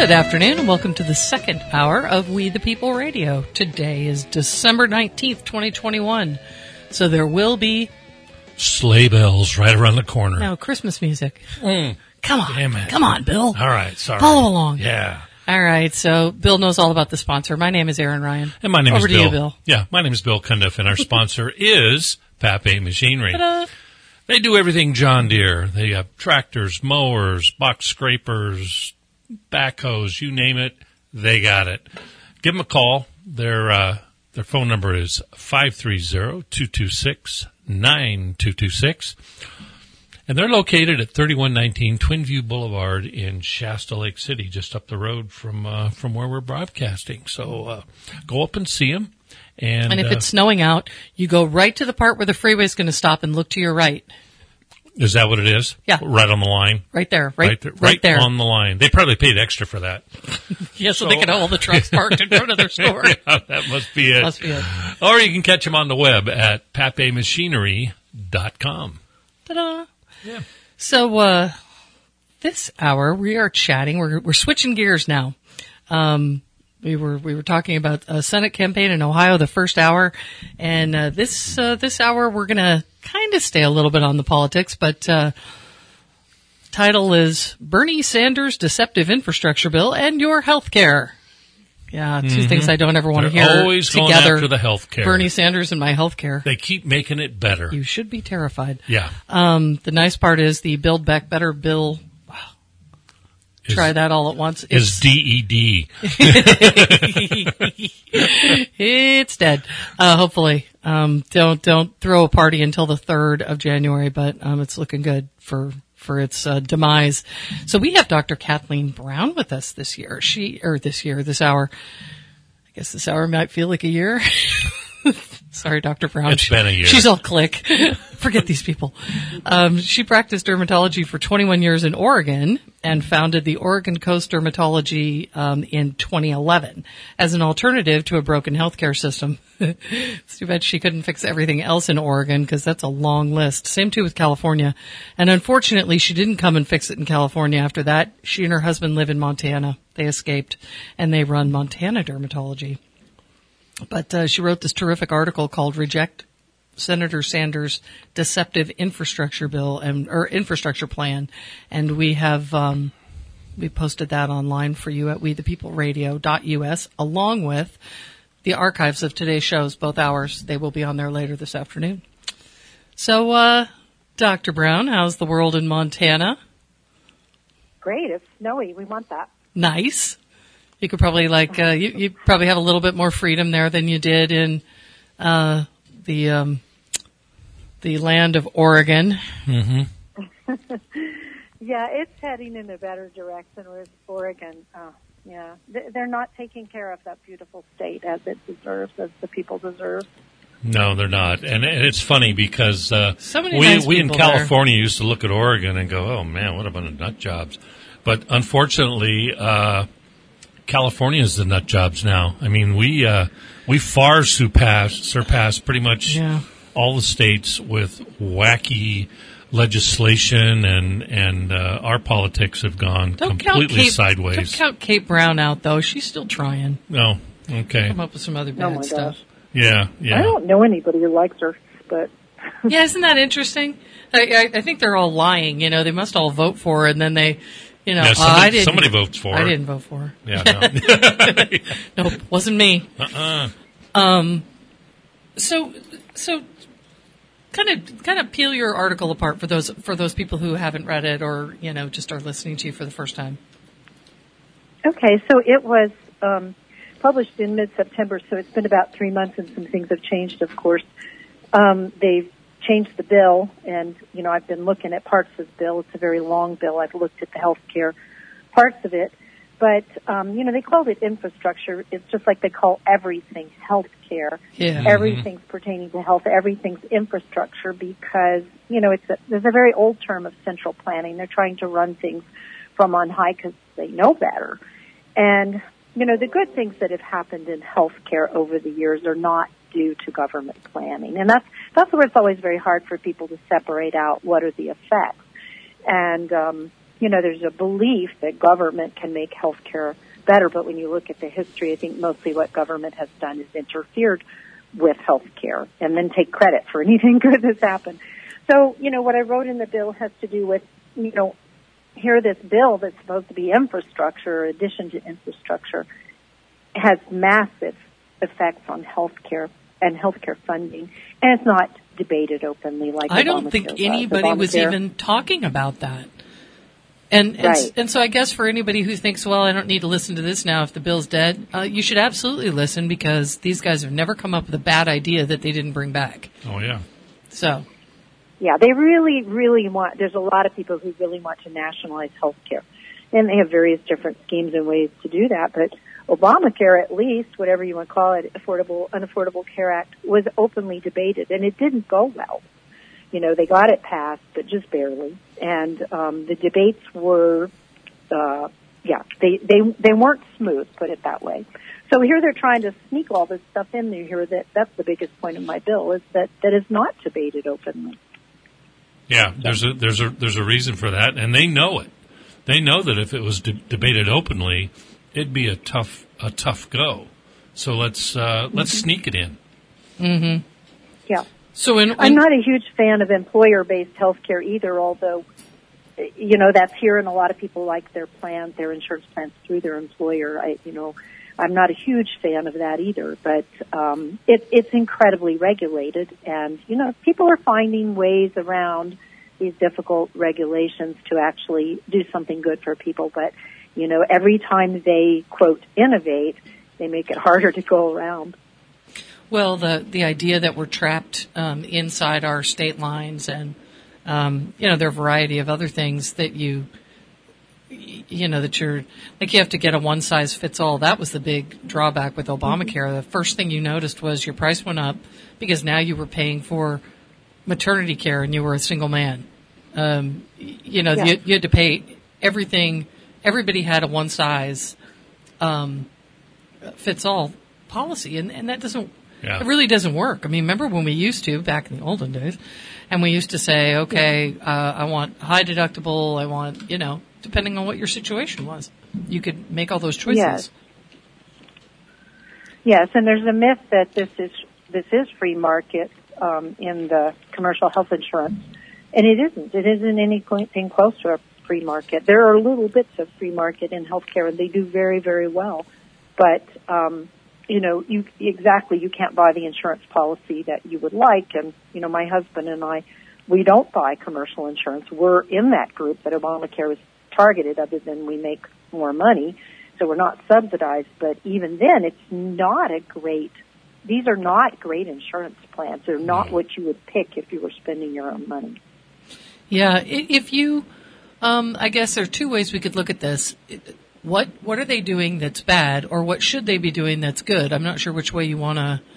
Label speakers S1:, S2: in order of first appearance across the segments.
S1: Good afternoon and welcome to the second hour of We the People Radio. Today is December 19th, 2021. So there will be
S2: sleigh bells right around the corner.
S1: no Christmas music. Come on.
S2: Damn it.
S1: Come on, Bill.
S2: All right, sorry.
S1: Follow along.
S2: Yeah.
S1: All right, so Bill knows all about the sponsor. My name is Aaron Ryan.
S2: And my name
S1: Over
S2: is
S1: to
S2: Bill.
S1: you, Bill.
S2: Yeah, my name is Bill Cundiff, and our sponsor is Pape Machinery.
S1: Ta-da.
S2: They do everything John Deere. They have tractors, mowers, box scrapers, backhoes, you name it, they got it. Give them a call. Their phone number is 530-226-9226. And they're located at 3119 Twinview Boulevard in Shasta Lake City, just up the road from where we're broadcasting. So go up and see them. And
S1: if it's snowing out, you go right to the part where the freeway is going to stop and look to your right.
S2: Is that what it is?
S1: Yeah.
S2: Right on the line?
S1: Right there.
S2: Right there. On the line. They probably paid extra for that.
S1: Yeah, so they can have all the trucks parked in front of their store.
S2: Yeah, that must be it. Or you can catch them on the web at papemachinery.com.
S1: Ta-da.
S2: Yeah.
S1: So this hour we are chatting. We're switching gears now. We were talking about a Senate campaign in Ohio the first hour, and this hour we're gonna kind of stay a little bit on the politics, but title is Bernie Sanders' Deceptive Infrastructure Bill and Your Health Care. Yeah, two things I don't ever want to hear
S2: always
S1: together.
S2: Going after the health care.
S1: Bernie Sanders and my health care.
S2: They keep making it better.
S1: You should be terrified.
S2: Yeah.
S1: The nice part is the Build Back Better bill. Try that all at once.
S2: Is DED.
S1: It's dead. Hopefully. Don't throw a party until the 3rd of January, but it's looking good for its demise. So we have Dr. Kathleen Brown with us this hour. I guess this hour might feel like a year. Sorry, Dr. Brown.
S2: It's been a year.
S1: She's all click. Forget these people. She practiced dermatology for 21 years in Oregon and founded the Oregon Coast Dermatology in 2011 as an alternative to a broken healthcare system. It's too bad she couldn't fix everything else in Oregon because that's a long list. Same too with California. And unfortunately, she didn't come and fix it in California after that. She and her husband live in Montana. They escaped, and they run Montana Dermatology. But she wrote this terrific article called "Reject Senator Sanders' Deceptive Infrastructure Bill or Infrastructure Plan," and we have we posted that online for you at wethepeopleradio.us, along with the archives of today's shows, both hours. They will be on there later this afternoon. So, Dr. Brown, how's the world in Montana?
S3: Great, it's snowy. We want that.
S1: Nice. You could probably you probably have a little bit more freedom there than you did in the land of Oregon.
S2: Mm-hmm.
S3: Yeah, it's heading in a better direction with Oregon. Yeah, they're not taking care of that beautiful state as it deserves, as the people deserve.
S2: No, they're not. And it's funny because
S1: so many nice
S2: we in
S1: people
S2: California there used to look at Oregon and go, oh, man, what a bunch of nut jobs. But unfortunately, California is the nut jobs now. I mean, we far surpass pretty much all the states with wacky legislation, and our politics have gone completely sideways.
S1: Don't count Kate Brown out, though. She's still trying.
S2: No, okay.
S1: Come up with some other bad stuff.
S3: Gosh.
S2: Yeah.
S3: I don't know anybody who likes her, but
S1: yeah, isn't that interesting? I think they're all lying. You know, they must all vote for her, and then they. You know,
S2: somebody votes for her.
S1: I didn't vote for her.
S2: Yeah, no.
S1: Nope, wasn't me. So kind of peel your article apart for those people who haven't read it or, you know, just are listening to you for the first time.
S3: Okay, so it was published in mid-September, so it's been about 3 months, and some things have changed, of course. They've changed the bill, and, you know, I've been looking at parts of the bill. It's a very long bill. I've looked at the health care parts of it. But, you know, they called it infrastructure. It's just like they call everything health care.
S1: Yeah.
S3: Everything's pertaining to health. Everything's infrastructure because, you know, there's a very old term of central planning. They're trying to run things from on high because they know better. And, you know, the good things that have happened in health care over the years are not due to government planning. And that's where it's always very hard for people to separate out what are the effects. And, you there's a belief that government can make healthcare better, but when you look at the history, I think mostly what government has done is interfered with healthcare and then take credit for anything good that's happened. So, what I wrote in the bill has to do with, here this bill that's supposed to be infrastructure, or addition to infrastructure, has massive effects on healthcare and healthcare funding, and it's not debated openly like
S1: I don't think anybody was even talking about that. And so I guess for anybody who thinks, well, I don't need to listen to this now if the bill's dead, you should absolutely listen, because these guys have never come up with a bad idea that they didn't bring back.
S2: Oh, yeah.
S3: So. Yeah, they really, really want, there's a lot of people who really want to nationalize health care. And they have various different schemes and ways to do that. But Obamacare, at least, whatever you want to call it, Unaffordable Care Act, was openly debated. And it didn't go well. They got it passed, but just barely. And the debates were, they weren't smooth, put it that way. So here they're trying to sneak all this stuff in there here. That's the biggest point of my bill, is that is not debated openly.
S2: Yeah, there's a reason for that, and they know it. They know that if it was debated openly, it'd be a tough go. So let's sneak it in.
S3: Mm-hmm. Yeah.
S1: So
S3: I'm not a huge fan of employer-based health care either, although, that's here, and a lot of people like their insurance plans through their employer. I'm not a huge fan of that either, but it's incredibly regulated, and people are finding ways around these difficult regulations to actually do something good for people. But every time they quote innovate, they make it harder to go around.
S1: Well, the idea that we're trapped inside our state lines, and there are a variety of other things that that you're, like, you have to get a one-size-fits-all. That was the big drawback with Obamacare. The first thing you noticed was your price went up because now you were paying for maternity care and you were a single man. You had to pay everything. Everybody had a one-size-fits-all policy, and that doesn't, it really doesn't work. I mean, remember when we used to, back in the olden days, and we used to say, okay, I want high deductible, I want, depending on what your situation was. You could make all those choices.
S3: Yes, and there's a myth that this is free market in the commercial health insurance, and it isn't. It isn't anything close to a free market. There are little bits of free market in healthcare, and they do very, very well. But you can't buy the insurance policy that you would like. And my husband and I, we don't buy commercial insurance. We're in that group that Obamacare was targeted, other than we make more money, so we're not subsidized. But even then, these are not great insurance plans. They're not what you would pick if you were spending your own money.
S1: Yeah, if you, I guess there are two ways we could look at this. What are they doing that's bad, or what should they be doing that's good? I'm not sure which way you want to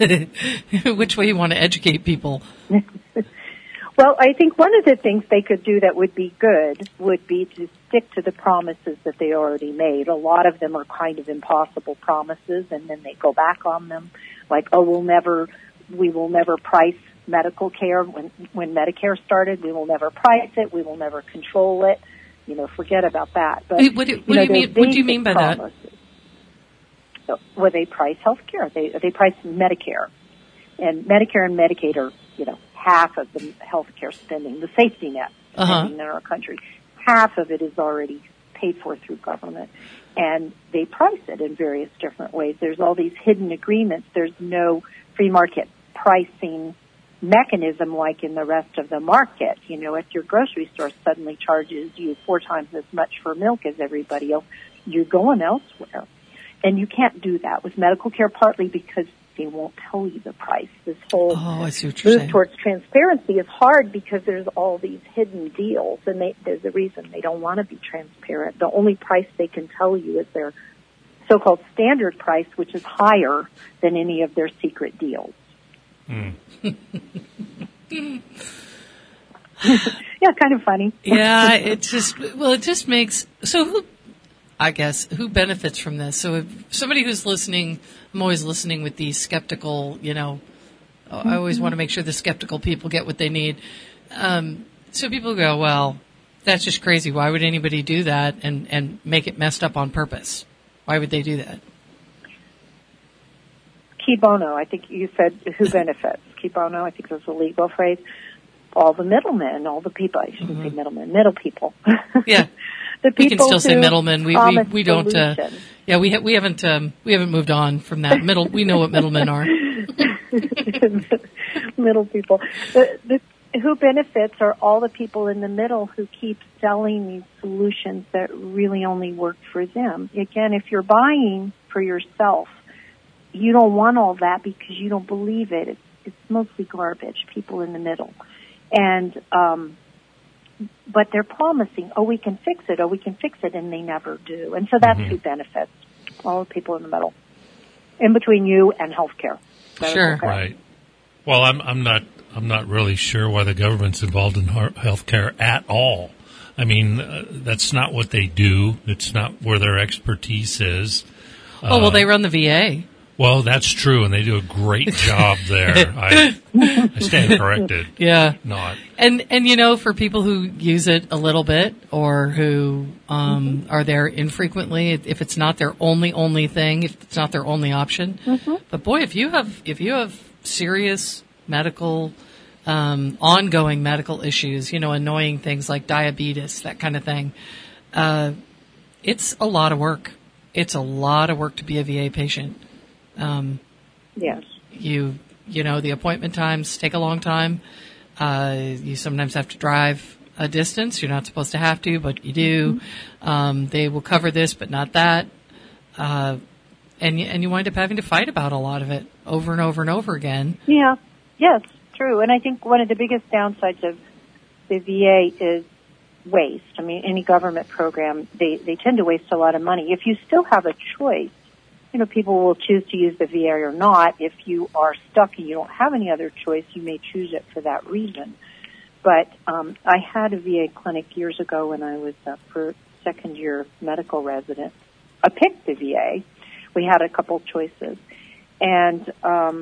S1: educate people.
S3: Well, I think one of the things they could do that would be good would be to stick to the promises that they already made. A lot of them are kind of impossible promises, and then they go back on them, like, we will never price medical care. When Medicare started, we will never price it, we will never control it. Forget about that. But
S1: what do you mean by promises.
S3: That? Well, they price health care. They price Medicare, and Medicare and Medicaid are half of the healthcare spending, the safety net spending in our country. Half of it is already paid for through government, and they price it in various different ways. There's all these hidden agreements. There's no free market pricing mechanism like in the rest of the market. If your grocery store suddenly charges you 4 times as much for milk as everybody else, you're going elsewhere. And you can't do that with medical care, partly because they won't tell you the price. This whole move towards transparency is hard because there's all these hidden deals, and there's a reason they don't want to be transparent. The only price they can tell you is their so-called standard price, which is higher than any of their secret deals. Yeah, kind of funny.
S1: Yeah, it just makes, so who benefits from this? So if somebody who's listening, I'm always listening with these skeptical, I always want to make sure the skeptical people get what they need. So people go, well, That's just crazy. Why would anybody do that and make it messed up on purpose? Why would they do that?
S3: Key bono, I think you said who benefits. Key bono, I think that's a legal phrase. All the middlemen, all the people, I shouldn't say middlemen, middle people.
S1: Yeah.
S3: The people
S1: we can still say middlemen. We don't, we haven't moved on from that. We know what middlemen are.
S3: Middle people. The who benefits are all the people in the middle who keep selling these solutions that really only work for them. Again, if you're buying for yourself, you don't want all that because you don't believe it. It's mostly garbage, people in the middle. And, but they're promising, we can fix it, and they never do. And so that's who benefits, all the people in the middle, in between you and healthcare.
S1: Sure.
S3: Okay.
S2: Right. Well, I'm not really sure why the government's involved in healthcare at all. I mean, that's not what they do. It's not where their expertise is.
S3: Oh,
S1: they run the VA.
S2: Well, that's true, and they do a great job there. I stand corrected.
S1: Yeah.
S2: Not.
S1: And for people who use it a little bit or who are there infrequently, if it's not their only thing, if it's not their only option. But boy, if you have serious medical ongoing medical issues, annoying things like diabetes, that kind of thing, it's a lot of work. It's a lot of work to be a VA patient.
S3: Yes.
S1: The appointment times take a long time. You sometimes have to drive a distance. You're not supposed to have to, but you do. They will cover this, but not that. And you wind up having to fight about a lot of it over and over and over again.
S3: Yeah. Yes, true. And I think one of the biggest downsides of the VA is waste. I mean, any government program, they tend to waste a lot of money. If you still have a choice, people will choose to use the VA or not. If you are stuck and you don't have any other choice, you may choose it for that reason. But I had a VA clinic years ago when I was a second-year medical resident. I picked the VA. We had a couple choices. And,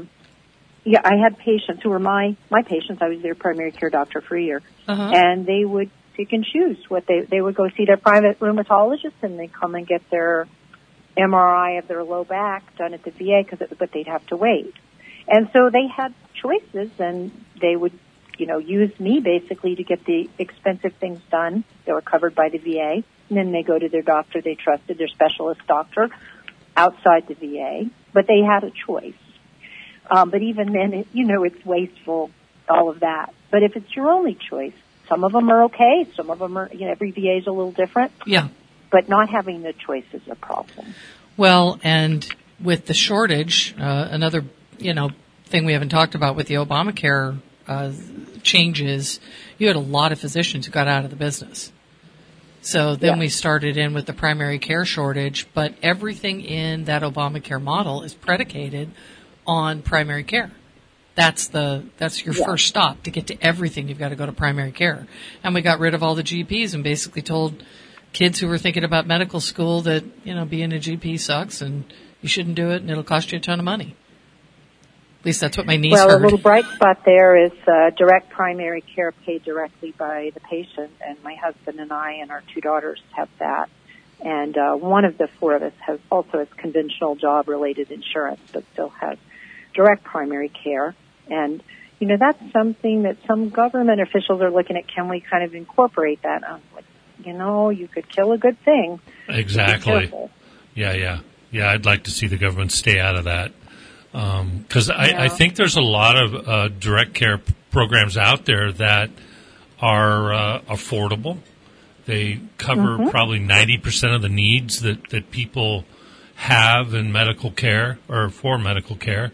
S3: I had patients who were my patients. I was their primary care doctor for a year. And they would pick and choose what they would go see their private rheumatologist, and they'd come and get their MRI of their low back done at the VA, but they'd have to wait. And so they had choices, and they would, use me basically to get the expensive things done. They were covered by the VA. And then they go to their doctor they trusted, their specialist doctor outside the VA. But they had a choice. But even then, it's wasteful, all of that. But if it's your only choice, some of them are okay. Some of them are, every VA is a little different.
S1: Yeah.
S3: But not having the choice is a problem.
S1: Well, and with the shortage, another, thing we haven't talked about with the Obamacare changes, you had a lot of physicians who got out of the business. So then we started in with the primary care shortage, but everything in that Obamacare model is predicated on primary care. That's your first stop. To get to everything, you've got to go to primary care. And we got rid of all the GPs and basically told kids who were thinking about medical school that, being a GP sucks and you shouldn't do it and it'll cost you a ton of money. At least that's what my niece heard.
S3: Well, a little bright spot there is direct primary care paid directly by the patient, and my husband and I and our two daughters have that. And one of the four of us has conventional job-related insurance, but still has direct primary care. And, that's something that some government officials are looking at. Can we kind of incorporate that? You could kill a good thing.
S2: Exactly. Yeah. I'd like to see the government stay out of that. Because I think there's a lot of direct care programs out there that are affordable. They cover probably 90% of the needs that people have in medical care or for medical care.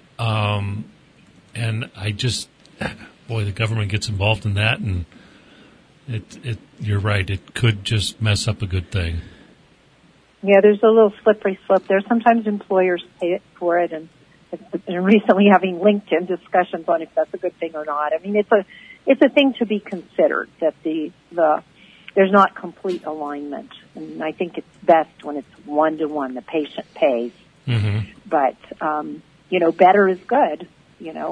S2: And I just, the government gets involved in that, and you're right, it could just mess up a good thing.
S3: Yeah, there's a little slippery slope there. Sometimes employers pay for it, and recently having LinkedIn discussions on if that's a good thing or not. I mean, it's a thing to be considered that there's not complete alignment, and I think it's best when it's 1-to-1. The patient pays, but better is good.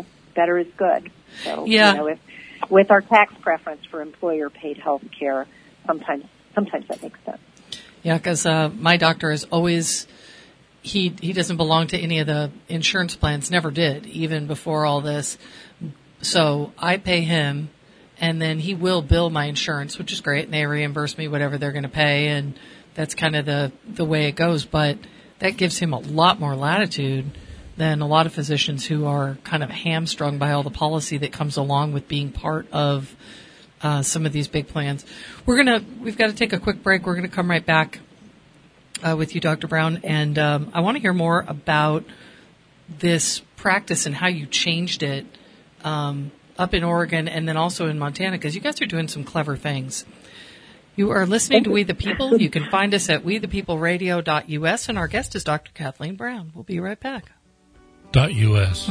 S3: Better is good. So, with our tax preference for employer-paid health care, sometimes that makes sense.
S1: Yeah, because my doctor is always, he doesn't belong to any of the insurance plans, never did, even before all this. So I pay him, and then he will bill my insurance, which is great, and they reimburse me whatever they're going to pay, and that's kind of the way it goes. But that gives him a lot more latitude than a lot of physicians who are kind of hamstrung by all the policy that comes along with being part of some of these big plans. We've got to take a quick break. We're going to come right back with you, Dr. Brown, and I want to hear more about this practice and how you changed it up in Oregon and then also in Montana, because you guys are doing some clever things. You are listening to We the People. You can find us at wethepeopleradio.us, and our guest is Dr. Kathleen Brown. We'll be right back.
S2: .us.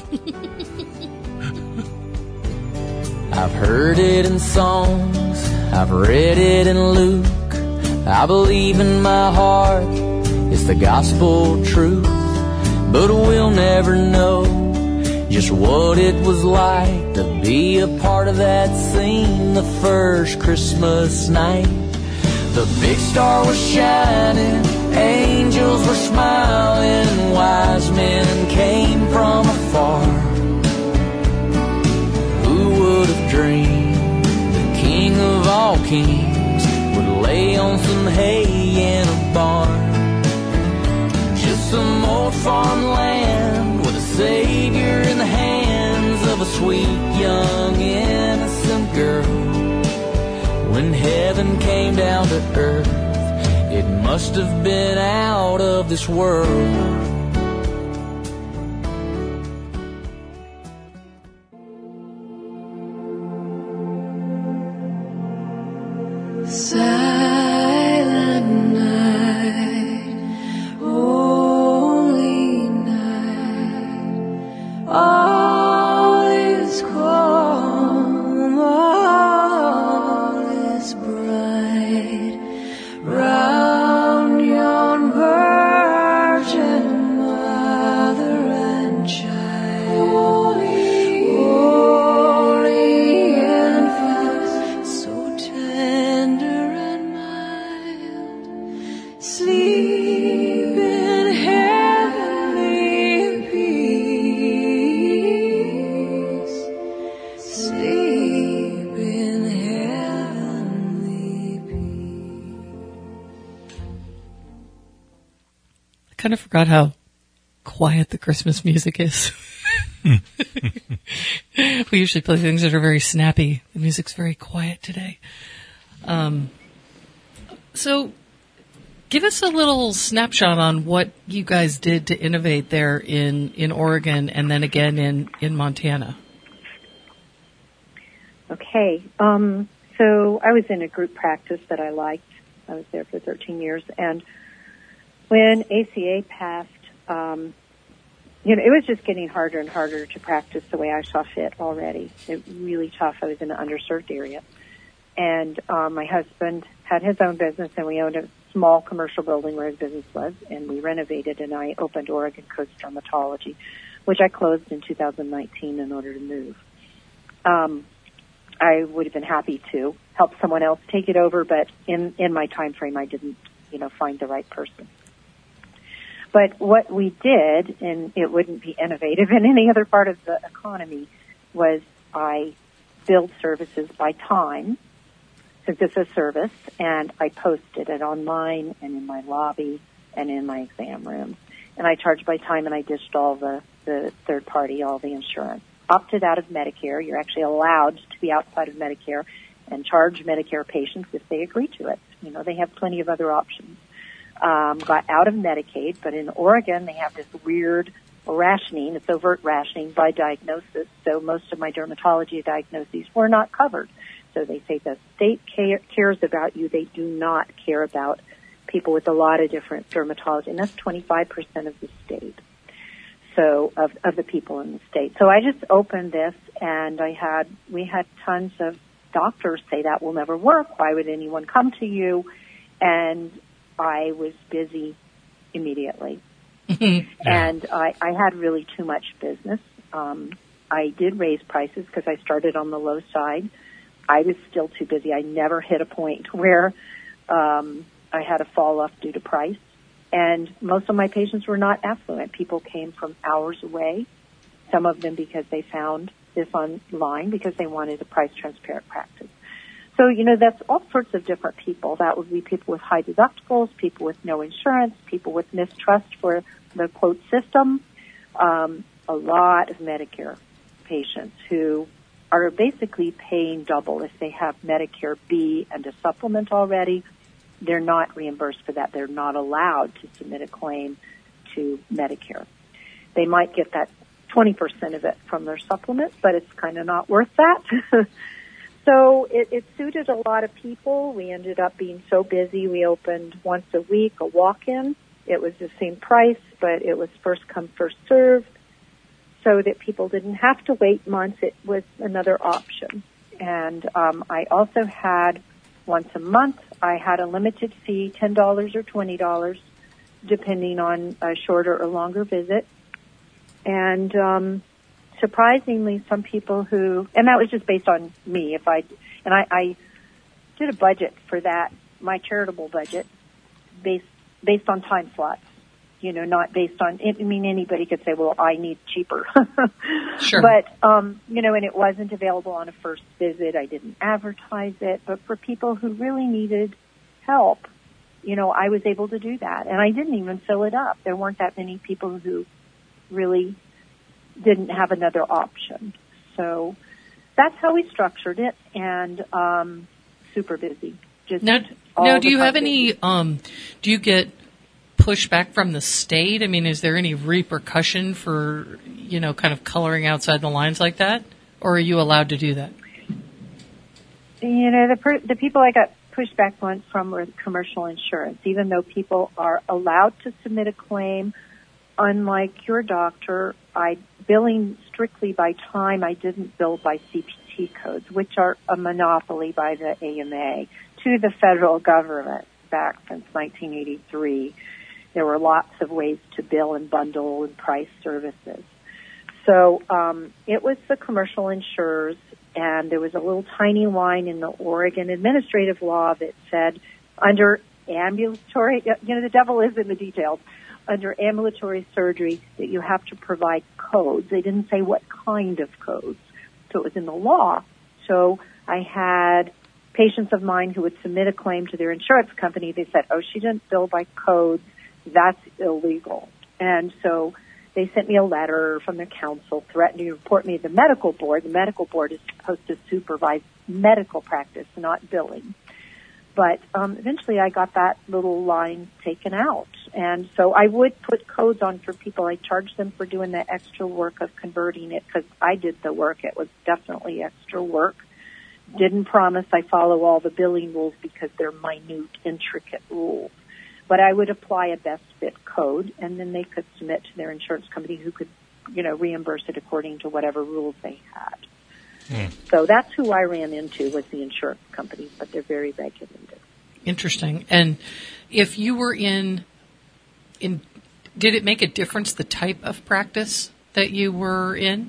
S4: I've heard it in songs, I've read it in Luke. I believe in my heart it's the gospel truth, but we'll never know just what it was like to be a part of that scene the first Christmas night. The big star was shining, angels were smiling, wise men came from afar. Who would have dreamed the King of all kings would lay on some hay in a barn? Just some old farmland with a savior in the hands of a sweet young innocent girl. When heaven came down to earth, it must have been out of this world.
S5: Silent night, holy night, all is calm, all is bright, round yon virgin mother and child, holy infant, so tender and mild, sleep in heavenly peace, sleep in heavenly peace.
S1: I kind of forgot how quiet the Christmas music is. We usually play things that are very snappy. The music's very quiet today. So give us a little snapshot on what you guys did to innovate there in Oregon and then again in Montana.
S3: Okay. So I was in a group practice that I liked. I was there for 13 years. And when ACA passed, it was just getting harder and harder to practice the way I saw fit already. It was really tough. I was in an underserved area. And my husband had his own business, and we owned a small commercial building where his business was, and we renovated, and I opened Oregon Coast Dermatology, which I closed in 2019 in order to move. I would have been happy to help someone else take it over, but in my time frame, I didn't, find the right person. But what we did, and it wouldn't be innovative in any other part of the economy, was I billed services by time, since it's a service, and I posted it online and in my lobby and in my exam room. And I charged by time, and I dished all the third party, all the insurance. Opted out of Medicare. You're actually allowed to be outside of Medicare and charge Medicare patients if they agree to it. They have plenty of other options. Got out of Medicaid, but in Oregon they have this weird rationing. It's overt rationing by diagnosis. So most of my dermatology diagnoses were not covered. So they say the state cares about you. They do not care about people with a lot of different dermatology, and that's 25% of the state. So of the people in the state. So I just opened this, and we had tons of doctors say that will never work. Why would anyone come to you? And I was busy immediately. And I had really too much business. I did raise prices because I started on the low side. I was still too busy. I never hit a point where I had a fall off due to price. And most of my patients were not affluent. People came from hours away, some of them because they found this online because they wanted a price transparent practice. So, that's all sorts of different people. That would be people with high deductibles, people with no insurance, people with mistrust for the quote system, a lot of Medicare patients who are basically paying double. If they have Medicare B and a supplement already, they're not reimbursed for that. They're not allowed to submit a claim to Medicare. They might get that 20% of it from their supplement, but it's kind of not worth that. So it suited a lot of people. We ended up being so busy. We opened once a week, a walk-in. It was the same price, but it was first come, first served, so that people didn't have to wait months. It was another option. And I also had once a month, I had a limited fee, $10 or $20, depending on a shorter or longer visit. And surprisingly, some people and that was just based on me. I did a budget for that, my charitable budget, based on time slots. Not based on, anybody could say, well, I need cheaper.
S1: Sure.
S3: But, and it wasn't available on a first visit. I didn't advertise it. But for people who really needed help, I was able to do that. And I didn't even fill it up. There weren't that many people who really didn't have another option. So that's how we structured it. And super busy. Just
S1: now do you have any, do you get pushback from the state? Is there any repercussion for, kind of coloring outside the lines like that? Or are you allowed to do that?
S3: The people I got pushback from were commercial insurance. Even though people are allowed to submit a claim, unlike your doctor, billing strictly by time. I didn't bill by CPT codes, which are a monopoly by the AMA to the federal government back since 1983. There were lots of ways to bill and bundle and price services. So it was the commercial insurers, and there was a little tiny line in the Oregon administrative law that said under ambulatory, the devil is in the details, under ambulatory surgery that you have to provide codes. They didn't say what kind of codes. So it was in the law. So I had patients of mine who would submit a claim to their insurance company. They said, she didn't bill by codes. That's illegal. And so they sent me a letter from their counsel threatening to report me to the medical board. The medical board is supposed to supervise medical practice, not billing. But eventually I got that little line taken out. And so I would put codes on for people. I charged them for doing the extra work of converting it because I did the work. It was definitely extra work. Didn't promise I follow all the billing rules because they're minute, intricate rules. But I would apply a best fit code, and then they could submit to their insurance company who could, reimburse it according to whatever rules they had. So that's who I ran into, was the insurance companies, but they're very regulated.
S1: Interesting. And if you were in, did it make a difference the type of practice that you were in?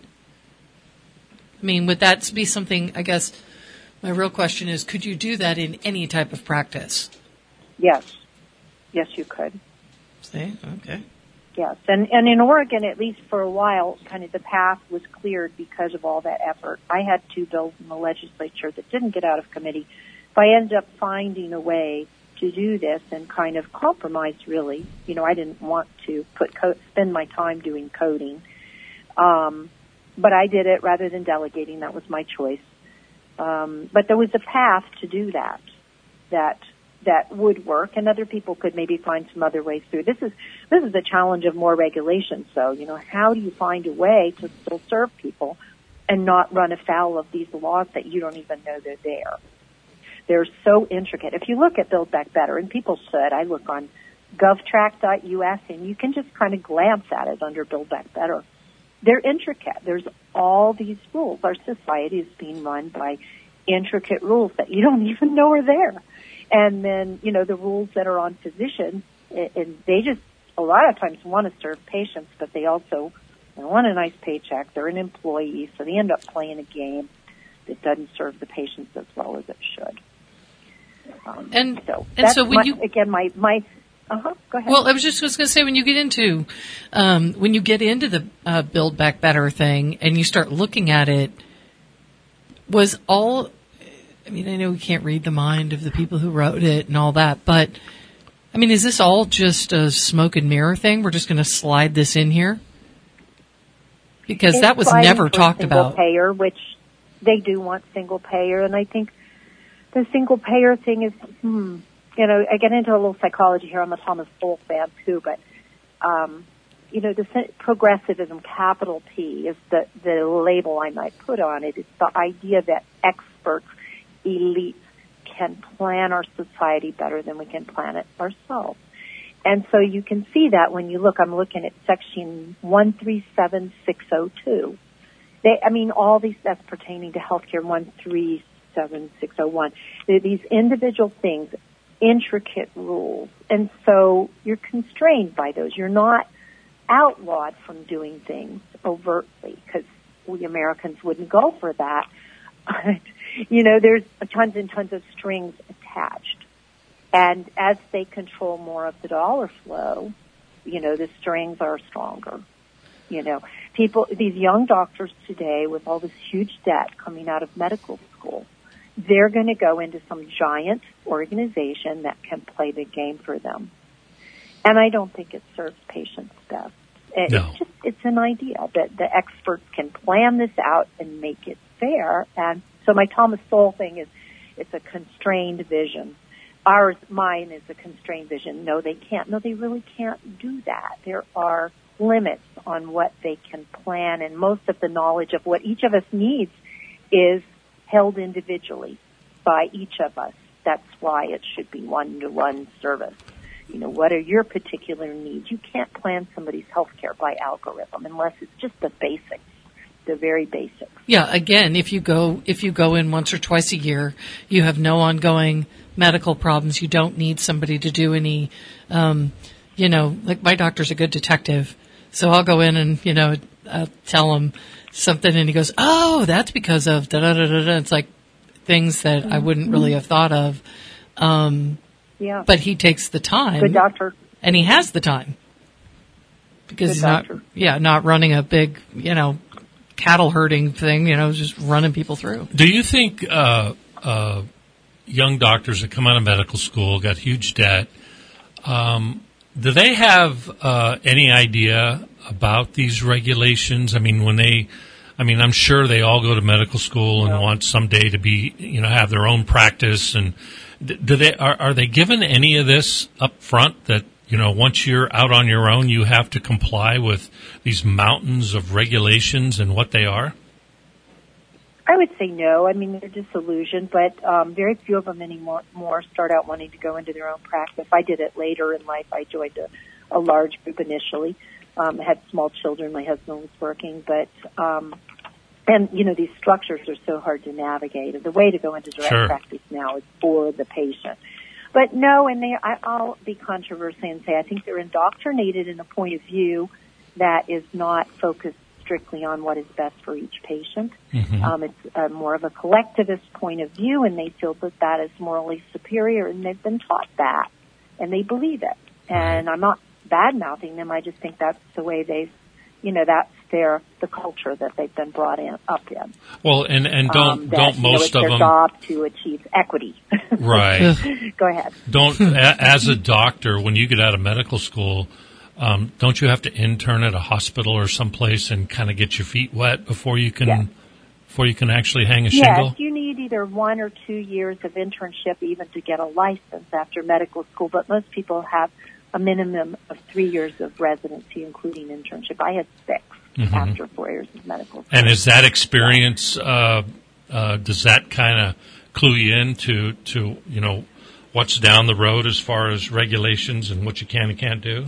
S1: Would that be something, I guess, my real question is, could you do that in any type of practice?
S3: Yes. Yes, you could.
S1: See? Okay.
S3: Yes. And in Oregon, at least for a while, kind of the path was cleared because of all that effort. I had 2 bills in the legislature that didn't get out of committee, but I ended up finding a way to do this and kind of compromise, really. I didn't want to spend my time doing coding. But I did it rather than delegating. That was my choice. But there was a path to do that would work, and other people could maybe find some other ways through. This is the challenge of more regulations, though. How do you find a way to still serve people and not run afoul of these laws that you don't even know they're there? They're so intricate. If you look at Build Back Better, and people should, I look on govtrack.us, and you can just kind of glance at it under Build Back Better. They're intricate. There's all these rules. Our society is being run by intricate rules that you don't even know are there. And then, the rules that are on physicians, and they just a lot of times want to serve patients, but they want a nice paycheck. They're an employee, so they end up playing a game. it doesn't serve the patients as well as it should.
S1: And
S3: that's
S1: so when you
S3: go ahead.
S1: Well, I was just going to say when you get into the Build Back Better thing and you start looking at it, was all. I mean, I know we can't read the mind of the people who wrote it and all that, but I mean, is this all just a smoke and mirror thing? We're just going to slide this in here? Because that was never talked about.
S3: Single payer, which they do want single payer, and I think the single payer thing is, I get into a little psychology here. I'm a Thomas Sowell fan too, but the progressivism, capital P, is the label I might put on it. It's the idea that experts, elites, can plan our society better than we can plan it ourselves. And so you can see that when you look, I'm looking at section 137602. All these, that's pertaining to healthcare, 137601. These individual things, intricate rules. And so you're constrained by those. You're not outlawed from doing things overtly, because we Americans wouldn't go for that. There's tons and tons of strings attached. And as they control more of the dollar flow, the strings are stronger. These young doctors today with all this huge debt coming out of medical school, they're going to go into some giant organization that can play the game for them. And I don't think it serves patients best. It's an idea that the experts can plan this out and make it fair. And so my Thomas Sowell thing is, it's a constrained vision. Mine is a constrained vision. No, they can't. No, they really can't do that. There are limits on what they can plan, and most of the knowledge of what each of us needs is held individually by each of us. That's why it should be one-to-one service. What are your particular needs? You can't plan somebody's health care by algorithm unless it's just the basics. The very basics. Yeah, again, if you go in once or twice a year, you have no ongoing medical problems. You don't need somebody to do any, like my doctor's a good detective. So I'll go in and, I'll tell him something and he goes, oh, that's because of da-da-da-da-da. It's like things that I wouldn't really have thought of. But he takes the time. Good doctor. And he has the time. Because he's not running a big, cattle herding thing, just running people through.
S2: Do you think young doctors that come out of medical school, got huge debt, do they have any idea about these regulations? I'm sure they all go to medical school and want someday to be, have their own practice. And are they given any of this up front that, once you're out on your own, you have to comply with these mountains of regulations and what they are?
S3: I would say no. They're disillusioned, but very few of them anymore start out wanting to go into their own practice. I did it later in life. I joined a large group initially. I had small children. My husband was working, but these structures are so hard to navigate. The way to go into direct practice now is for the patient. But no, and I'll be controversial and say I think they're indoctrinated in a point of view that is not focused strictly on what is best for each patient. Mm-hmm. It's more of a collectivist point of view, and they feel that is morally superior, and they've been taught that, and they believe it. And I'm not bad-mouthing them. I just think that's the way they've, that's the culture that they've been brought up in.
S2: Well, and don't most
S3: it's
S2: of
S3: their
S2: them
S3: job to achieve equity.
S2: Right.
S3: Go ahead.
S2: As a doctor, when you get out of medical school, don't you have to intern at a hospital or someplace and kind of get your feet wet before you can actually hang a shingle?
S3: Yes, you need either 1 or 2 years of internship even to get a license after medical school, but most people have a minimum of 3 years of residency, including internship. I had 6 after 4 years of medical school.
S2: And is that experience, does that kind of clue you in to what's down the road as far as regulations and what you can and can't do?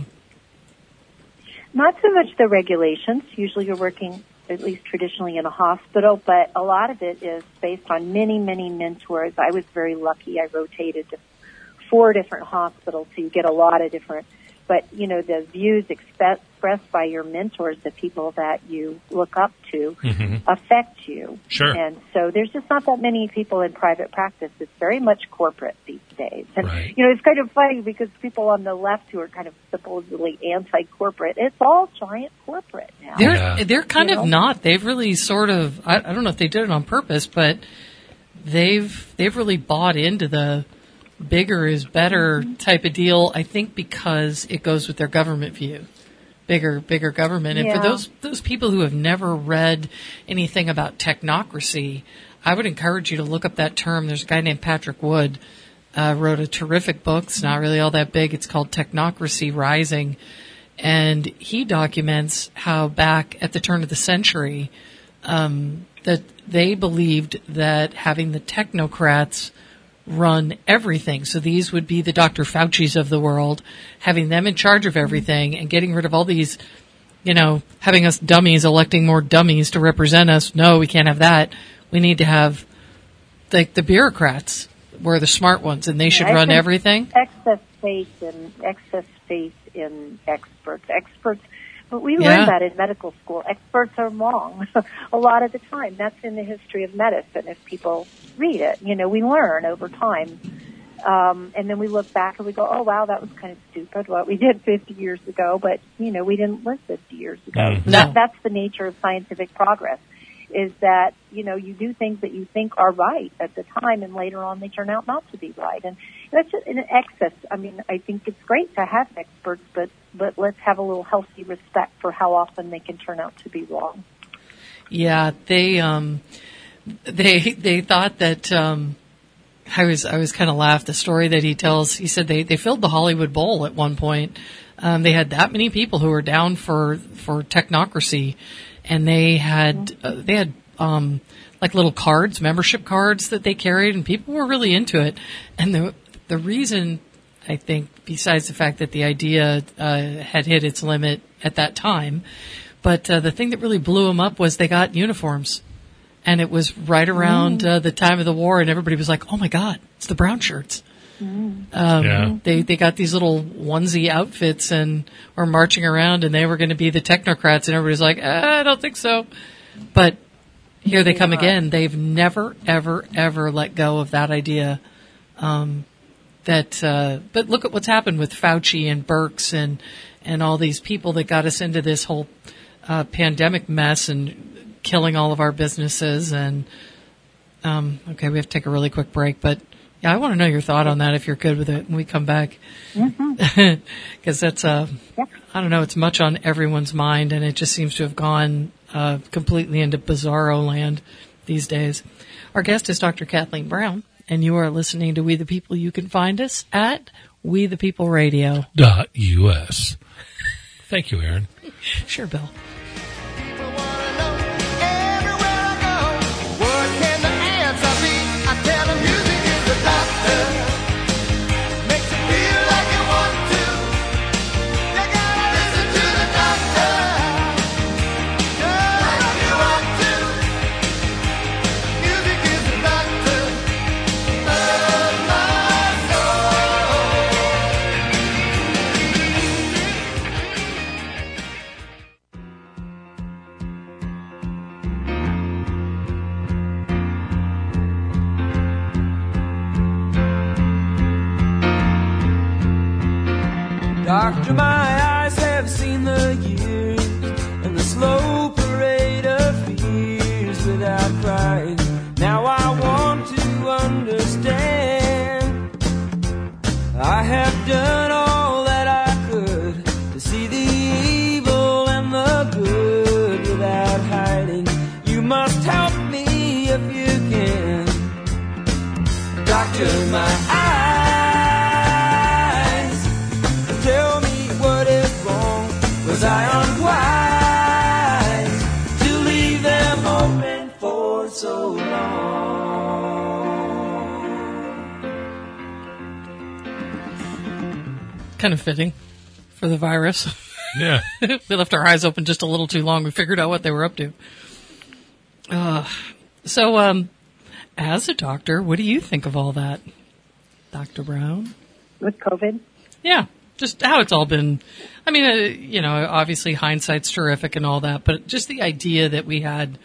S3: Not so much the regulations. Usually you're working, at least traditionally, in a hospital, but a lot of it is based on many, many mentors. I was very lucky. I rotated to 4 different hospitals, so you get a lot of different but, you know, the views expressed by your mentors, the people that you look up to, affect you.
S2: Sure.
S3: And so there's just not that many people in private practice. It's very much corporate these days. And,
S2: Right.
S3: you know, it's kind of funny because people on the left who are kind of supposedly anti-corporate, it's all giant corporate now.
S1: They're kind of not. They've really sort of, I don't know if they did it on purpose, but they've really bought into the bigger is better type of deal, I think because it goes with their government view. Bigger government. And for those people who have never read anything about technocracy, I would encourage you to look up that term. There's a guy named Patrick Wood, wrote a terrific book. It's not really all that big. It's called Technocracy Rising. And he documents how back at the turn of the century, that they believed that having the technocrats run everything. So these would be the Dr. Fauci's of the world, having them in charge of everything and getting rid of all these, you know, having us dummies, electing more dummies to represent us. No, we can't have that. We need to have the bureaucrats were the smart ones and they should run everything.
S3: Excess faith in experts. But we learned that in medical school. Experts are wrong a lot of the time. That's in the history of medicine. If people read it, you know, we learn over time. And then we look back and we go, oh, wow, that was kind of stupid what we did 50 years ago. But, you know, we didn't live 50 years ago.
S1: No.
S3: That's the nature of scientific progress, is that, you know, you do things that you think are right at the time and later on they turn out not to be right. And that's just in excess. I mean, I think it's great to have experts, but let's have a little healthy respect for how often they can turn out to be wrong.
S1: Yeah, they thought that, I was kind of laughed. The story that he tells, he said they filled the Hollywood Bowl at one point. They had that many people who were down for technocracy, and they had like little cards, membership cards that they carried, and people were really into it. And the reason, I think, besides the fact that the idea had hit its limit at that time, but the thing that really blew them up was they got uniforms. And it was right around the time of the war, and everybody was like, oh, my God, it's the brown shirts. They got these little onesie outfits and were marching around, and they were going to be the technocrats, and everybody's like, I don't think so. But here they come again. They've never, ever, ever let go of that idea. But look at what's happened with Fauci and Birx and all these people that got us into this whole pandemic mess and killing all of our businesses. And okay, we have to take a really quick break, but yeah, I want to know your thought on that if you're good with it when we come back, because that's I don't know, it's much on everyone's mind, and it just seems to have gone completely into bizarro land these days. Our guest is Dr. Kathleen Brown, and you are listening to We the People. You can find us at WeThePeopleRadio.us.
S2: Thank you, Aaron.
S1: Sure, Bill.
S6: Doctor, my eyes have seen the years and the slow parade of fears without crying. Now I want to understand. I have done all that I could to see the evil and the good without hiding. You must help me if you can. Doctor, my eyes, tell me what is wrong. Was I unwise to leave them open for so long?
S1: Kind of fitting for the virus.
S2: Yeah.
S1: We left our eyes open just a little too long. We figured out what they were up to. So, as a doctor, what do you think of all that, Dr. Brown?
S3: With COVID?
S1: Yeah. just how it's all been. I mean, obviously hindsight's terrific and all that, but just the idea that we had,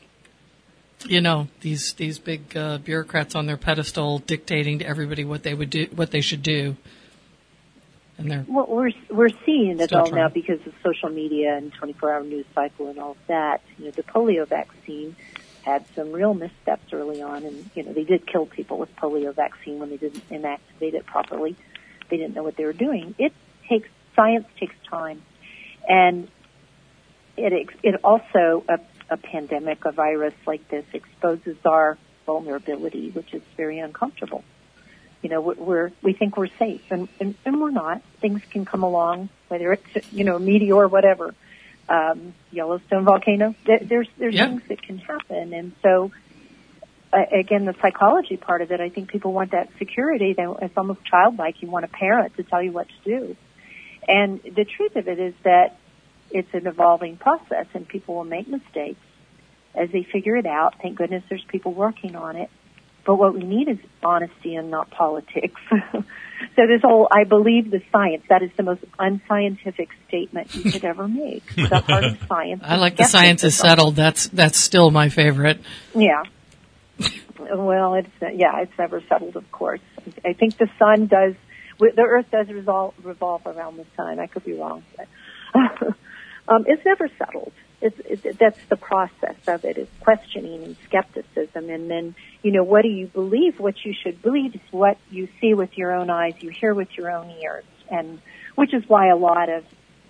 S1: these big bureaucrats on their pedestal dictating to everybody what they would do, what they should do. And they're
S3: we're seeing it all
S1: trying.
S3: now because of social media and 24-hour news cycle and all of that. The polio vaccine had some real missteps early on, and they did kill people with polio vaccine when they didn't inactivate it properly. They didn't know what they were doing. Science takes time, and it also a pandemic, a virus like this, exposes our vulnerability, which is very uncomfortable. We think we're safe, and we're not. Things can come along, whether it's a meteor or whatever, Yellowstone volcano. There's things that can happen, and so again, the psychology part of it. I think people want that security. It's almost childlike. You want a parent to tell you what to do, and the truth of it is that it's an evolving process, and people will make mistakes as they figure it out. Thank goodness there's people working on it. But what we need is honesty and not politics. So this whole, I believe the science, that is the most unscientific statement you could ever make. The heart of science.
S1: I like the science is settled. That's still my favorite.
S3: Yeah. Well, it's never settled, of course. I think the sun does, the earth does revolve around the sun. I could be wrong. But it's never settled. That's the process of it, is questioning and skepticism. And then, what do you believe? What you should believe is what you see with your own eyes, you hear with your own ears. And which is why a lot of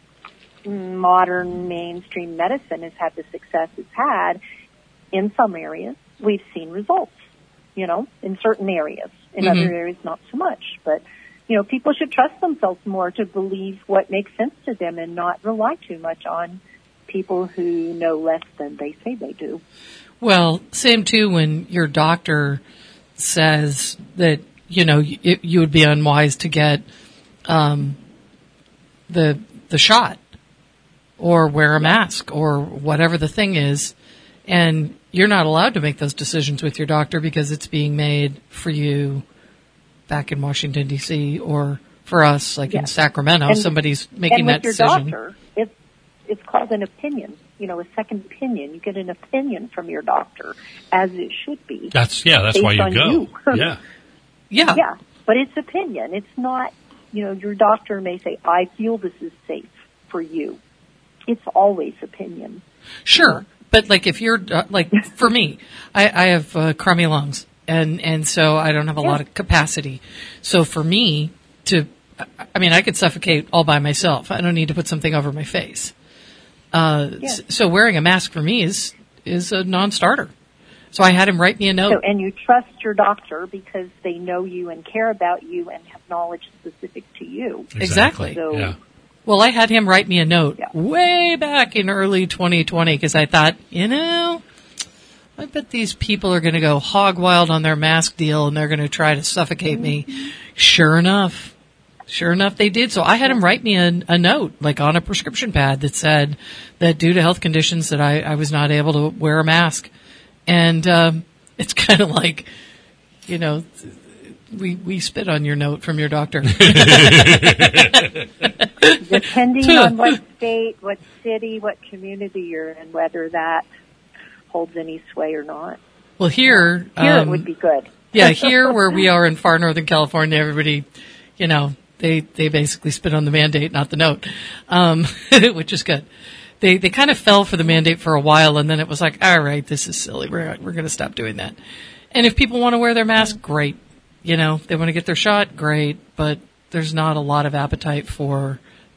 S3: modern mainstream medicine has had the success it's had. In some areas, we've seen results, in certain areas. In other areas, not so much. But, people should trust themselves more to believe what makes sense to them and not rely too much on people who know less than they say they do.
S1: Well, same too when your doctor says that, you would be unwise to get the shot or wear a mask or whatever the thing is, and you're not allowed to make those decisions with your doctor because it's being made for you back in Washington, D.C., or for us, like in Sacramento, somebody's making that decision.
S3: And with your doctor, it's called an opinion, a second opinion. You get an opinion from your doctor, as it should be.
S2: That's why you go. Yeah.
S3: Yeah, but it's opinion. It's not, your doctor may say, I feel this is safe for you. It's always opinion.
S1: Sure. But like if you're, for me, I have crummy lungs and so I don't have a lot of capacity. So for me I could suffocate all by myself. I don't need to put something over my face. So wearing a mask for me is a non-starter. So I had him write me a note.
S3: And you trust your doctor because they know you and care about you and have knowledge specific to you.
S1: Exactly.
S3: So,
S2: yeah.
S1: Well, I had him write me a note way back in early 2020 because I thought, I bet these people are going to go hog wild on their mask deal and they're going to try to suffocate me. Sure enough, they did. So I had him write me a note, like on a prescription pad, that said that due to health conditions that I was not able to wear a mask. And it's kind of like, we spit on your note from your doctor.
S3: Depending on what state, what city, what community you're in, whether that holds any sway or not.
S1: Well, here
S3: it would be good.
S1: Yeah, here where we are in far Northern California, everybody, they basically spit on the mandate, not the note, which is good. They kind of fell for the mandate for a while, and then it was like, all right, this is silly. We're going to stop doing that. And if people want to wear their mask, great. They want to get their shot, great. But there's not a lot of appetite for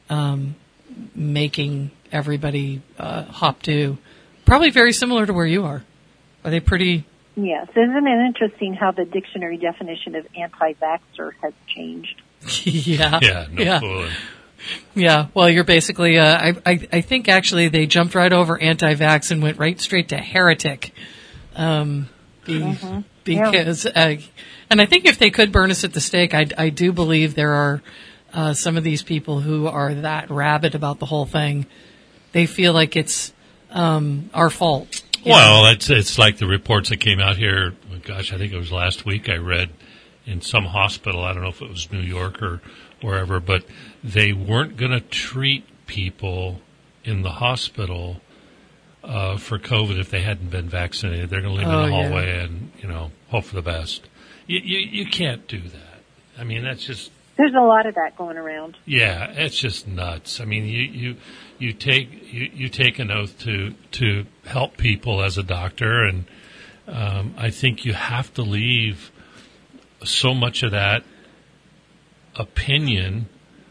S1: making everybody hop to. Probably very similar to where you are. Are they pretty?
S3: Yes. Isn't it interesting how the dictionary definition of anti-vaxxer has changed?
S1: Yeah.
S2: Yeah, no fooling.
S1: Yeah, well, you're basically, I think actually they jumped right over anti-vax and went right straight to heretic. Because, and I think if they could burn us at the stake, I do believe there are some of these people who are that rabid about the whole thing. They feel like it's our fault.
S2: Well, it's like the reports that came out here. Gosh, I think it was last week I read in some hospital. I don't know if it was New York or wherever, but they weren't going to treat people in the hospital for COVID if they hadn't been vaccinated. They're going to leave them in the hallway and, hope for the best. You can't do that. I mean, that's just...
S3: There's a lot of that going around.
S2: Yeah, it's just nuts. I mean, you take an oath to help people as a doctor, and I think you have to leave so much of that opinion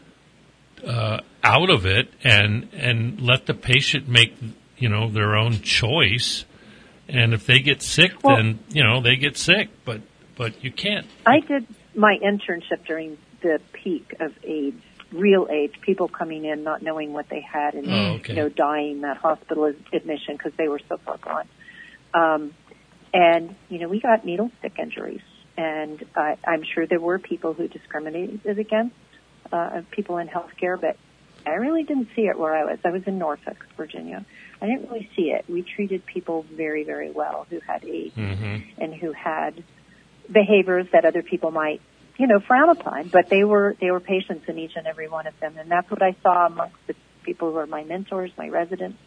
S2: out of it, and let the patient make their own choice. And if they get sick, then they get sick. But you can't.
S3: I did my internship during the peak of AIDS, real AIDS, people coming in not knowing what they had and dying that hospital admission because they were so far gone. And we got needle stick injuries, and I'm sure there were people who discriminated against people in healthcare, but I really didn't see it where I was. I was in Norfolk, Virginia. I didn't really see it. We treated people very, very well who had AIDS and who had behaviors that other people might, frown upon, but they were patients in each and every one of them. And that's what I saw amongst the people who are my mentors, my residents.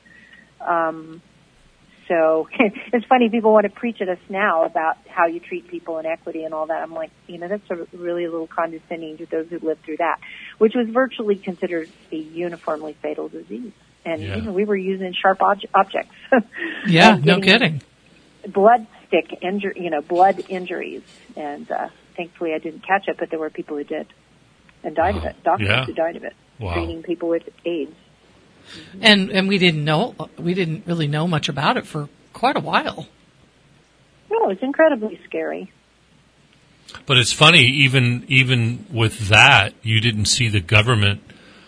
S3: So it's funny, people want to preach at us now about how you treat people and equity and all that. I'm like, that's really a little condescending to those who lived through that, which was virtually considered a uniformly fatal disease. And we were using sharp objects.
S1: Yeah, no kidding.
S3: Blood injuries, and thankfully I didn't catch it, but there were people who did and died of it. Doctors who died of it, treating people with AIDS.
S1: And we didn't really know much about it for quite a while.
S3: No, it was incredibly scary.
S2: But it's funny, even with that, you didn't see the government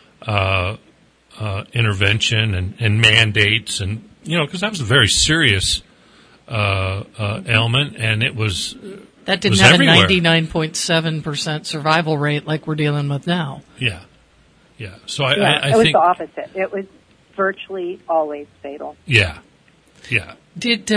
S2: intervention and mandates, and because that was a very serious ailment, and it was
S1: that didn't have everywhere. A 99.7% survival rate like we're dealing with now.
S2: Yeah. So
S3: I
S2: think
S3: it was the opposite. It was virtually always fatal.
S2: Yeah.
S1: Did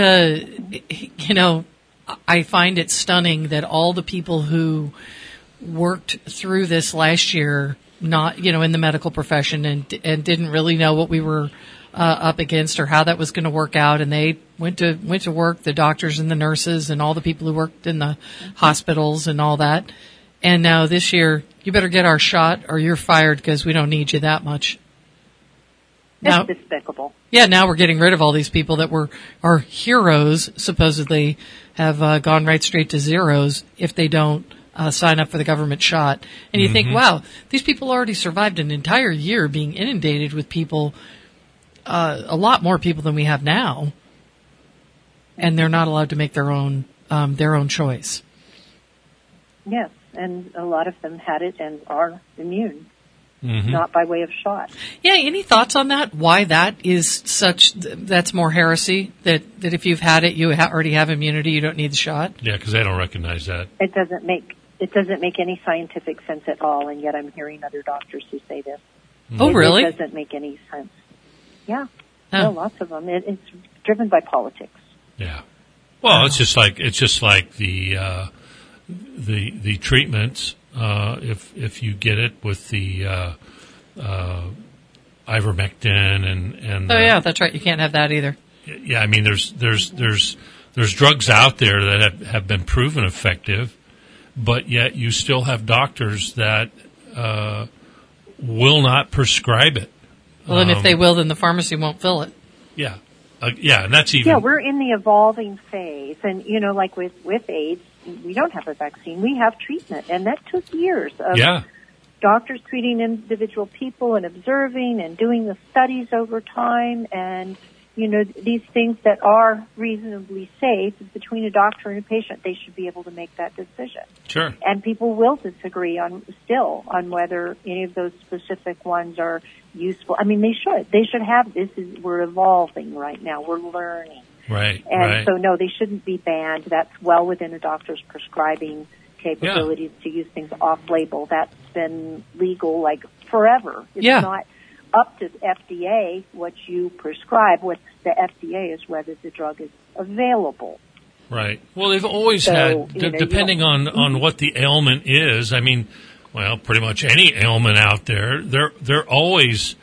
S1: I find it stunning that all the people who worked through this last year, not in the medical profession, and didn't really know what we were up against or how that was going to work out, and they went to work, the doctors and the nurses and all the people who worked in the hospitals and all that. And now this year, you better get our shot or you're fired because we don't need you that much. Now,
S3: it's despicable.
S1: Yeah, now we're getting rid of all these people that were our heroes, supposedly have gone right straight to zeros if they don't sign up for the government shot. And you think, wow, these people already survived an entire year being inundated with people, a lot more people than we have now, and they're not allowed to make their own choice.
S3: Yes, and a lot of them had it and are immune. Not by way of shot.
S1: Yeah, any thoughts on that? Why that is that's more heresy? That if you've had it, you already have immunity, you don't need the shot?
S2: Yeah, because they don't recognize that.
S3: It doesn't make any scientific sense at all, and yet I'm hearing other doctors who say this.
S1: Oh, really?
S3: It doesn't make any sense. Yeah, no, lots of them. It's driven by politics.
S2: Yeah. Well, it's just like the treatments. If you get it with the ivermectin and
S1: that's right. You can't have that either.
S2: Yeah, I mean there's drugs out there that have been proven effective, but yet you still have doctors that will not prescribe it.
S1: Well, and if they will, then the pharmacy won't fill it.
S2: Yeah, and that's even.
S3: Yeah, we're in the evolving phase, and like with AIDS. We don't have a vaccine. We have treatment, and that took years of doctors treating individual people and observing and doing the studies over time. And, these things that are reasonably safe between a doctor and a patient, they should be able to make that decision.
S2: Sure.
S3: And people will disagree on whether any of those specific ones are useful. I mean, they should. They should have we're evolving right now. We're learning.
S2: Right.
S3: And so, no, they shouldn't be banned. That's well within a doctor's prescribing capabilities to use things off-label. That's been legal, forever. It's not up to FDA what you prescribe. What the FDA is whether the drug is available.
S2: Right. Well, they've always had, depending on what the ailment is. I mean, well, pretty much any ailment out there, they're always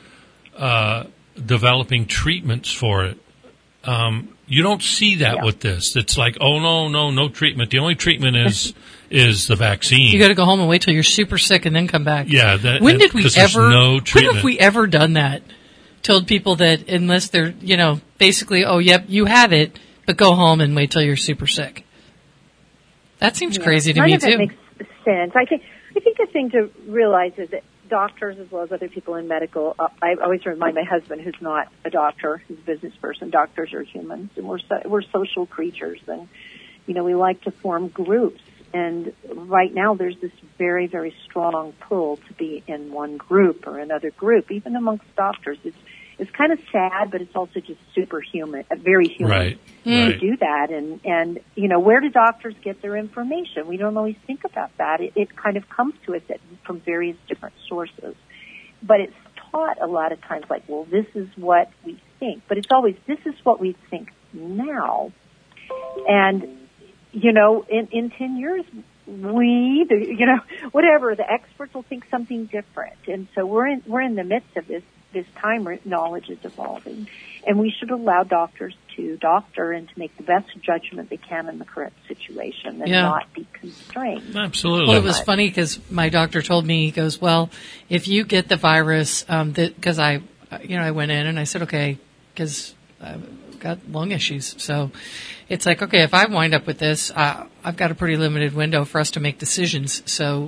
S2: developing treatments for it. You don't see that with this. It's like, oh no treatment. The only treatment is the vaccine.
S1: You got to go home and wait till you're super sick and then come back.
S2: Yeah.
S1: When did we
S2: 'cause there's
S1: ever?
S2: no
S1: When
S2: treatment.
S1: have we ever done that? Told people that unless they're, basically, oh, yep, you have it, but go home and wait till you're super sick. That seems crazy to
S3: None
S1: me
S3: of it
S1: too.
S3: makes sense. I think the thing to realize is that doctors, as well as other people in medical, I always remind my husband, who's not a doctor, who's a business person, doctors are humans, and we're social creatures, and we like to form groups. And right now, there's this very, very strong pull to be in one group or another group, even amongst doctors. It's kind of sad, but it's also just superhuman, very human
S2: Right.
S3: to do that. And where do doctors get their information? We don't always think about that. It kind of comes to us from various different sources. But it's taught a lot of times like, well, this is what we think. But it's always, this is what we think now. And, in 10 years, whatever, the experts will think something different. And so we're in the midst of this time where knowledge is evolving. And we should allow doctors to doctor and to make the best judgment they can in the current situation and not be constrained.
S2: Absolutely.
S1: Well, it was funny because my doctor told me, he goes, well, if you get the virus, because I went in and I said, okay, because I've got lung issues. So it's like, okay, if I wind up with this, I've got a pretty limited window for us to make decisions. So,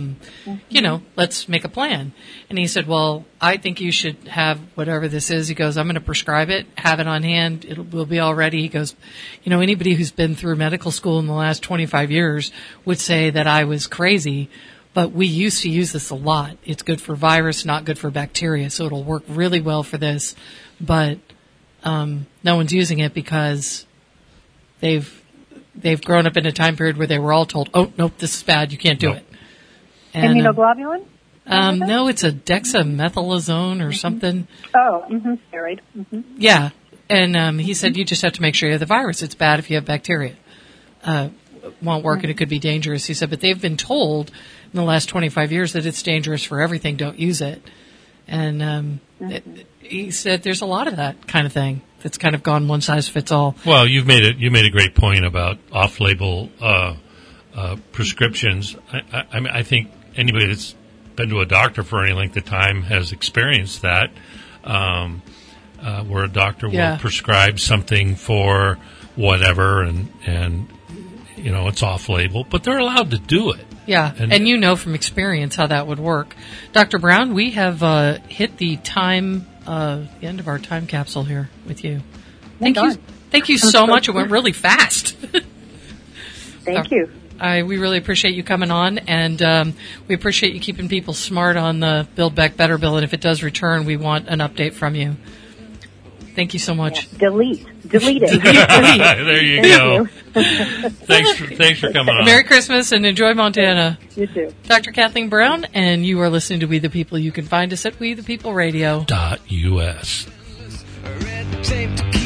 S1: let's make a plan. And he said, well, I think you should have whatever this is. He goes, I'm going to prescribe it, have it on hand. We'll be all ready. He goes, anybody who's been through medical school in the last 25 years would say that I was crazy. But we used to use this a lot. It's good for virus, not good for bacteria. So it'll work really well for this. But no one's using it because they've grown up in a time period where they were all told, oh, nope, this is bad, you can't do it. And,
S3: Immunoglobulin?
S1: No, it's a dexamethasone or something.
S3: Oh, steroid.
S1: Yeah. And he said you just have to make sure you have the virus. It's bad if you have bacteria. Won't work and it could be dangerous. He said, but they've been told in the last 25 years that it's dangerous for everything. Don't use it. And he said there's a lot of that kind of thing that's kind of gone one size fits all.
S2: Well, you made a great point about off-label prescriptions. I mean, I think anybody that's been to a doctor for any length of time has experienced that, where a doctor will prescribe something for whatever, and it's off-label, but they're allowed to do it.
S1: Yeah, and from experience how that would work. Dr. Brown, we have hit the time, the end of our time capsule here with you. Thank you so much. It went really fast.
S3: Thank you.
S1: We really appreciate you coming on, and we appreciate you keeping people smart on the Build Back Better bill, and if it does return, we want an update from you. Thank you so much.
S3: Yeah. Delete it.
S2: There you go. Thanks for coming on.
S1: Merry Christmas and enjoy Montana.
S3: You too.
S1: Dr. Kathleen Brown, and you are listening to We the People. You can find us at WeThePeopleRadio.us.
S6: Red tape to keep